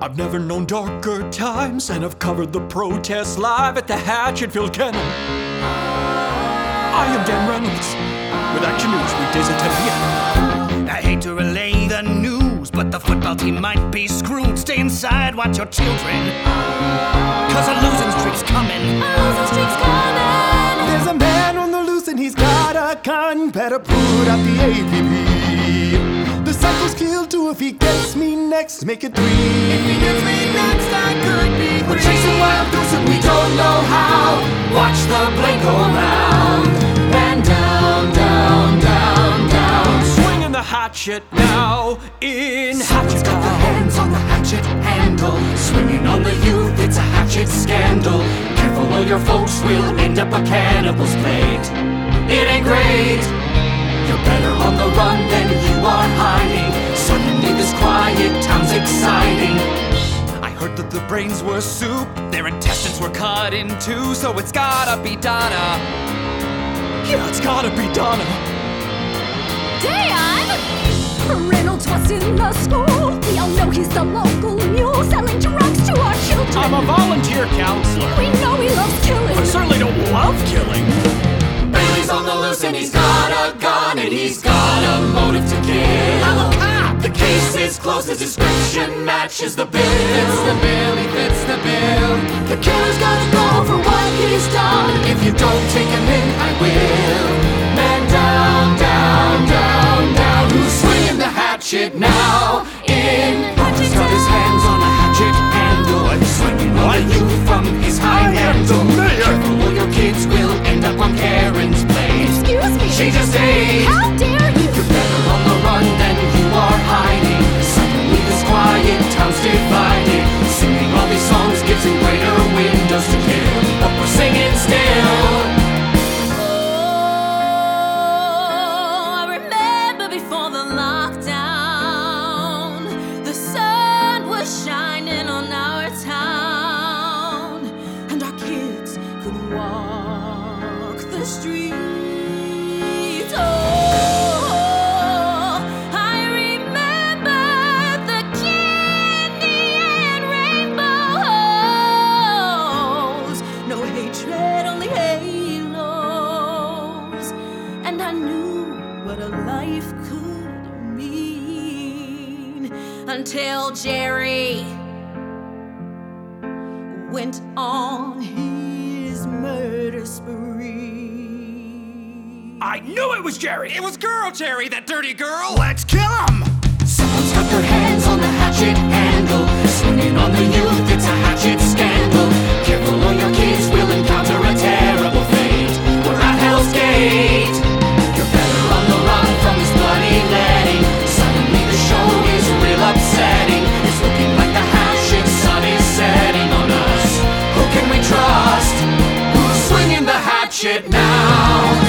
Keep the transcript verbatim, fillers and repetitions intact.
I've never known darker times, and I've covered the protests live at the Hatchetfield Kennel. I am Dan Reynolds, with Action News weekdays at ten p m I hate to relay the news, but the football team might be screwed. Stay inside, watch your children, cause a losing streak's coming. A losing streak's coming. There's a man on the loose and he's got a gun. Better put out the A P B. The cycle's killed too if he gets me next. Make it three. If he gets me next, I could be We're three. chasing wild goose and we don't know how. Watch the blade go around and down, down, down, down. Swinging the hatchet now in Someone's Hatchet got their hands on the hatchet handle, swinging on the youth, it's a hatchet scandal. Careful or your folks will end up a cannibal's plate. It ain't great. You're better on the run than you are hiding. Suddenly this quiet town's exciting. I heard that the brains were soup, their intestines were cut in two, so it's gotta be Donna. Yeah, it's gotta be Donna. Dan! Reynolds was in the school. We all know he's the local mule selling drugs to our children. I'm a volunteer counselor. We know he loves killing. I certainly don't love killing. Bailey's on the loose and he's got a gun and he's got a motive to kill. I'm a cop. The case is closed, the description matches the bill. Fits the bill, he fits the bill. The killer's gotta go for what he's done. If you don't take him in, I will. Man down, down, down, down. Who's swinging the hatchet now? In. He's got his hands on a hatchet handle, swinging on the youth from his high handle. Careful or your kids will end up on Karen's plate. Excuse me. She just ate. How dare you? You're better on the run than you are hiding. Suddenly this quiet town's divided. Singing all these songs gives him greater windows to kill, but we're singing still. Oh, I remember before the lockdown, the sun was shining on our town, and our kids could walk the streets. Oh, I remember the candy and rainbows, no hatred, only halos, and I knew what a life could mean until Jerry went on his murder spree. I knew it was Jerry. It was girl Jerry, that dirty girl. Let's kill him! Someone's got their hands on the hatchet handle, swinging on the youth, it's a hatchet scandal. Careful or your kids will encounter a terrible fate. We're at Hell's Gate. You're better on the run from this bloody letting. Suddenly the show is real upsetting. It's looking like the hatchet sun is setting on us. Who can we trust? Who's swinging the hatchet now?